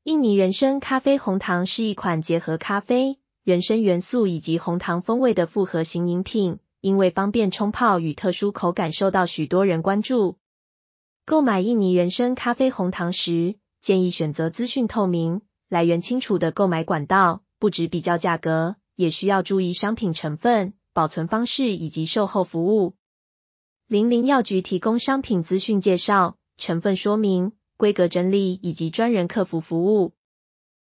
印尼人参咖啡红糖是一款结合咖啡、人参元素以及红糖风味的复合型饮品，因为方便冲泡与特殊口感受到许多人关注。购买印尼人参咖啡红糖时，建议选择资讯透明、来源清楚的购买管道，不只比较价格，也需要注意商品成分、保存方式以及售后服务。00药局提供商品资讯介绍、成分说明、规格整理以及专人客服服务。